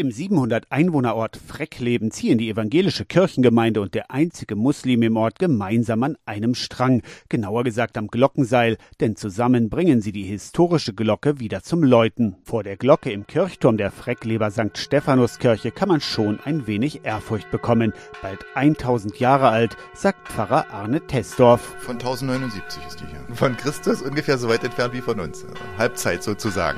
Im 700-Einwohner-Ort Freckleben ziehen die evangelische Kirchengemeinde und der einzige Muslim im Ort gemeinsam an einem Strang, genauer gesagt am Glockenseil, denn zusammen bringen sie die historische Glocke wieder zum Läuten. Vor der Glocke im Kirchturm der Freckleber St. Stephanuskirche kann man schon ein wenig Ehrfurcht bekommen. Bald 1000 Jahre alt, sagt Pfarrer Arne Tesdorf. Von 1079 ist die hier. Von Christus ungefähr so weit entfernt wie von uns. Halbzeit sozusagen.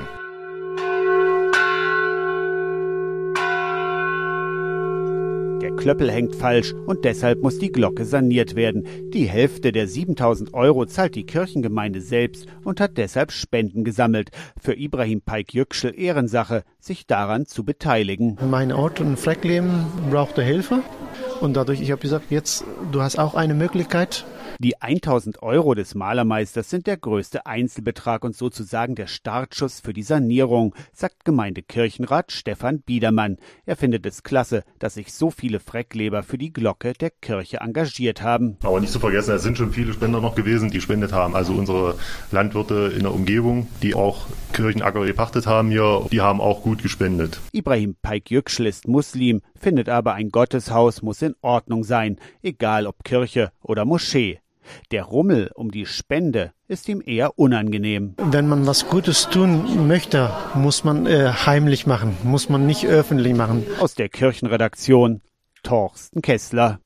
Der Klöppel hängt falsch und deshalb muss die Glocke saniert werden. Die Hälfte der 7.000 € zahlt die Kirchengemeinde selbst und hat deshalb Spenden gesammelt. Für Ibrahim Paik-Yüksel Ehrensache, sich daran zu beteiligen. Mein Ort in Freckleben brauchte Hilfe und dadurch, ich habe gesagt, jetzt, du hast auch eine Möglichkeit. Die 1.000 € des Malermeisters sind der größte Einzelbetrag und sozusagen der Startschuss für die Sanierung, sagt Gemeindekirchenrat Stefan Biedermann. Er findet es klasse, dass sich so viele Freckleber für die Glocke der Kirche engagiert haben. Aber nicht zu vergessen, es sind schon viele Spender noch gewesen, die gespendet haben. Also unsere Landwirte in der Umgebung, die auch Kirchenacker gepachtet haben hier, die haben auch gut gespendet. Ibrahim Paik-Yüksel ist Muslim, findet aber, ein Gotteshaus muss in Ordnung sein, egal ob Kirche oder Moschee. Der Rummel um die Spende ist ihm eher unangenehm. Wenn man was Gutes tun möchte, muss man heimlich machen, muss man nicht öffentlich machen. Aus der Kirchenredaktion, Torsten Kessler.